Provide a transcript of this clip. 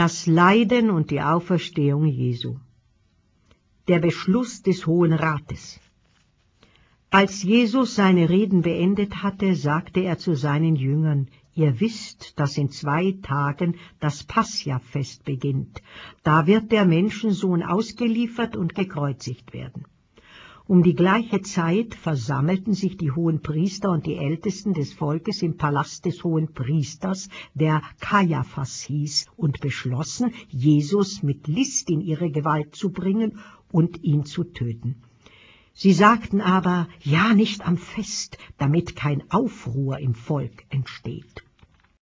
Das Leiden und die Auferstehung Jesu. Der Beschluss des Hohen Rates. Als Jesus seine Reden beendet hatte, sagte er zu seinen Jüngern: Ihr wisst, dass in 2 Tagen das Pascha-Fest beginnt. Da wird der Menschensohn ausgeliefert und gekreuzigt werden. Um die gleiche Zeit versammelten sich die Hohenpriester und die Ältesten des Volkes im Palast des Hohenpriesters, der Kajaphas hieß, und beschlossen, Jesus mit List in ihre Gewalt zu bringen und ihn zu töten. Sie sagten aber: Ja, nicht am Fest, damit kein Aufruhr im Volk entsteht.